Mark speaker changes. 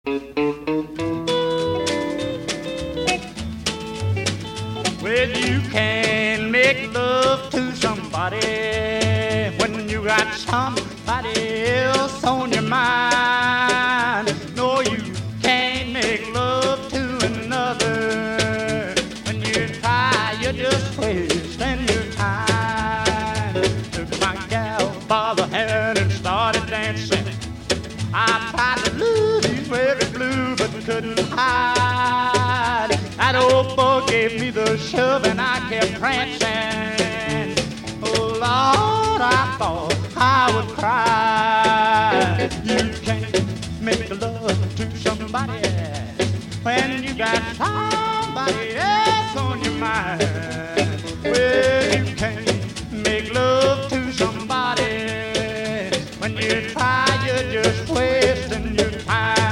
Speaker 1: Well, you can make love to somebody when you got somebody else on your mind. No, you can't make love to another. When you try, you're just wasting your time. Took my gal by the hand and started dancing. I tried to lose his very blue, but couldn't hide. That old boy gave me the shove and I kept prancing. Oh Lord, I thought I would cry. You can't make love to somebody when you got somebody else on your mind. Well, you can't